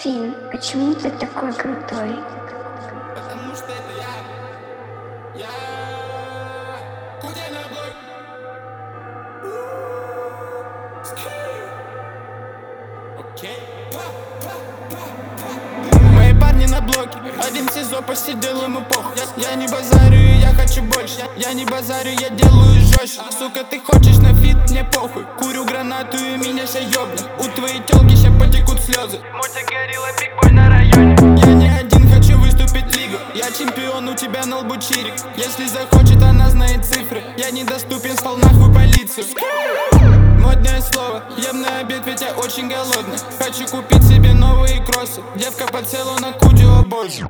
Фин, почему ты такой крутой? Потому что это я Кудя на блок. Окей. Мои парни на блоке, один в СИЗО посидел, ему похуй. Я не базарю, и я хочу больше. Я не базарю, я делаю жестче. Сука, ты хочешь на фит, мне похуй. Курю гранату и меня ща ёбнет. У твоей тёлки ща потекут слезы. Мотя горилла, бигбой на районе. Я не один, хочу выступить в лигу. Я чемпион, у тебя на лбу чирик. Если захочет, она знает цифры. Я недоступен, стал нахуй полицию. Модное слово, ем на обед, ведь я очень голодный. Хочу купить себе новые кроссы. Девка подсела на Кудю, о боже.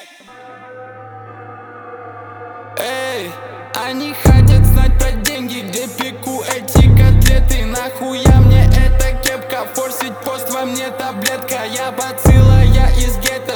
Эй, они хотят знать про деньги, где пеку эти котлеты. Нахуя мне эта кепка, форсить пост во мне таблетка. Я бацилла, я из гетто.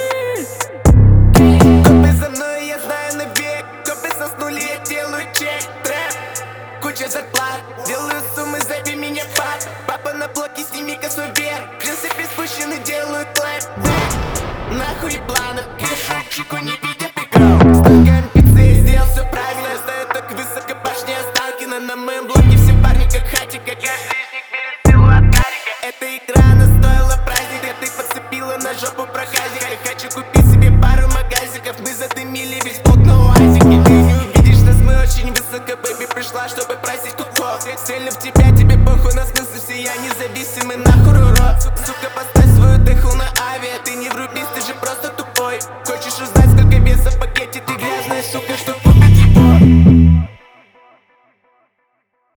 Копы за мной, я знаю навек. Копы соснули, я делаю чек. Трэп, куча зарплат, делаю суммы, зови меня пап. Папа на блоке, сними-ка свой вверх. Джинсы приспущены, делаю клэп. Нахуй планов, кэшу чеку, не видя пикров. Стакан пиццы, я сделал все правильно. Я стою так высоко, башня Останкина. На моем блоке все парни как хатика. Каждый из них берет силу от карика. Эта игра, она стоила праздника. Ты подцепила на жопу проказик. Я хочу купить себе пару магазиков. Мы задымили весь блок на уазике. Ты не увидишь нас, мы очень высоко. Бэби пришла, чтобы просить куков. Сильно в тебя, тебе похуй на смысл. Все я независимый, нахуй урод. Сука, поставь свою дыху на авиа. Ты не врубись, ты же просто тупой.